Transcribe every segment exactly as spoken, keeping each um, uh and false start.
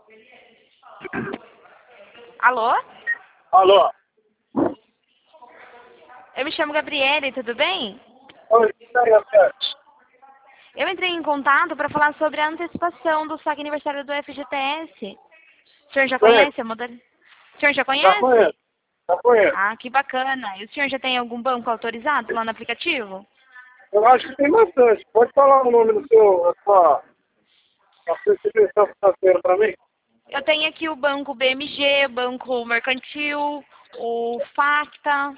Alô? Alô? Eu me chamo Gabriele, tudo bem? Oi, sete. Eu entrei em contato para falar sobre a antecipação do saque aniversário do F G T S. O senhor já Conheço. conhece a modalidade? O senhor já Já conhece? conheço. Já conheço. Ah, que bacana. E o senhor já tem algum banco autorizado lá no aplicativo? Eu acho que tem bastante. Pode falar o nome do seu, da sua, da sua instituição financeira para mim? Eu tenho aqui o banco B M G, o banco Mercantil, o Facta.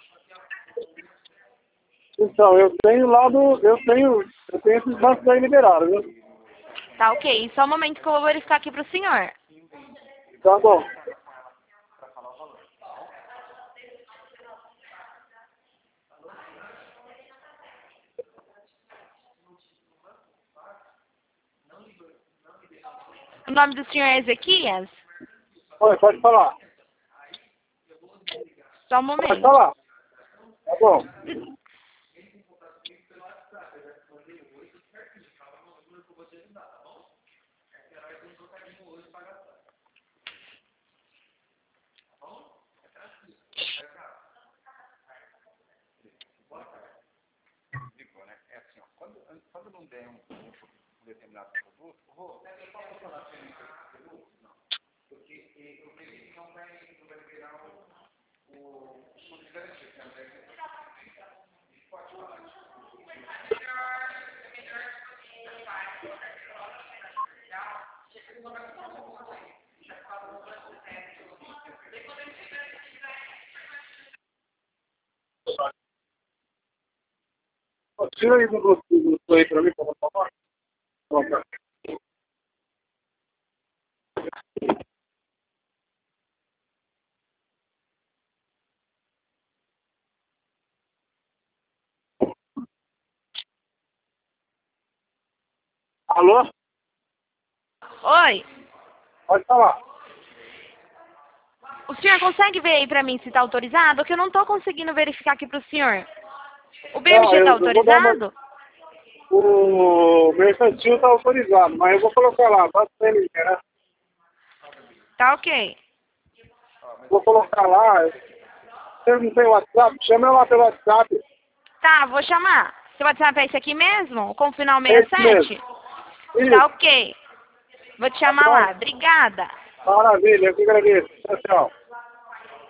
Então, eu tenho lá do. Eu tenho. Eu tenho esses bancos aí liberados, viu? Tá ok. Só um momento que eu vou verificar aqui para o senhor. Tá bom. O nome do senhor é Ezequias? Oi, pode falar. Só um Pode momento. falar. Tá bom. Tira aí do do aí para mim, por favor. Pronto. Alô? Oi. Pode falar. O senhor consegue ver aí para mim se está autorizado? Que eu não estou conseguindo verificar aqui para o senhor. O Não, B M G está eu, eu vou dar uma. autorizado? O mercantil está autorizado, mas eu vou colocar lá, bastante, né? Tá ok. Vou colocar lá. Você não tem WhatsApp? Chama eu lá pelo WhatsApp. Tá, vou chamar. Seu WhatsApp é esse aqui mesmo? Com o final É sessenta e esse mesmo. sete? Tá Isso, ok. Vou te tá chamar bom? lá. Obrigada. Maravilha, eu que agradeço. Tchau, tchau.